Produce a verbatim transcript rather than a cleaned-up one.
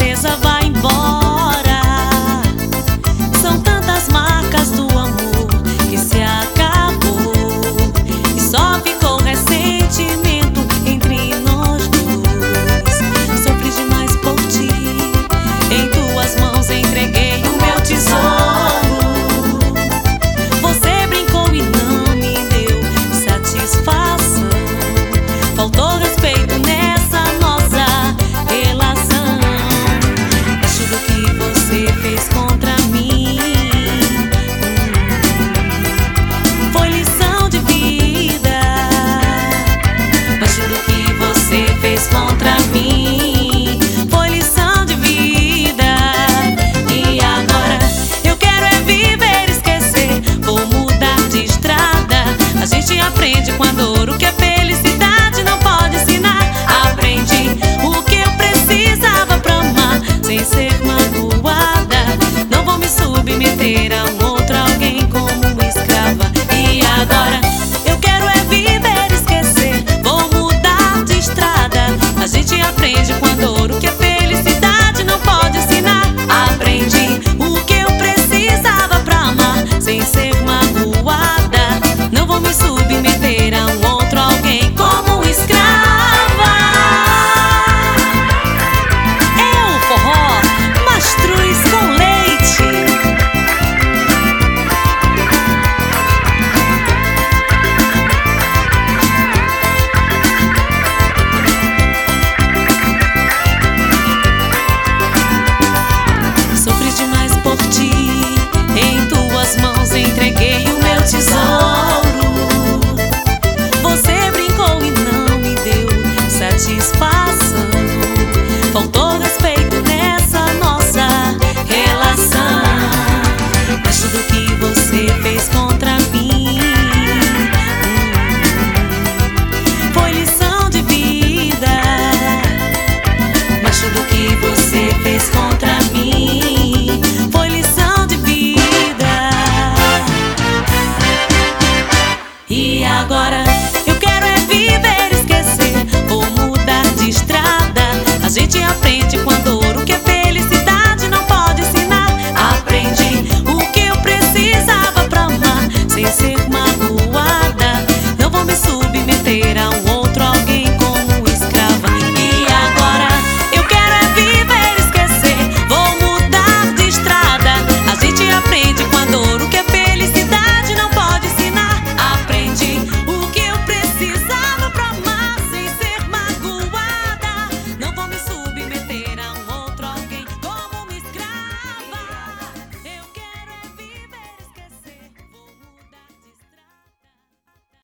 tristeza vai embora. São tantas marcas do amor que se acabou e só ficou ressentimento entre nós dois. Sofri demais por ti, em tuas mãos entreguei o meu tesouro. Você brincou e não me deu satisfação. Faltou respeito nessa nossa relação. Acho do que você fez com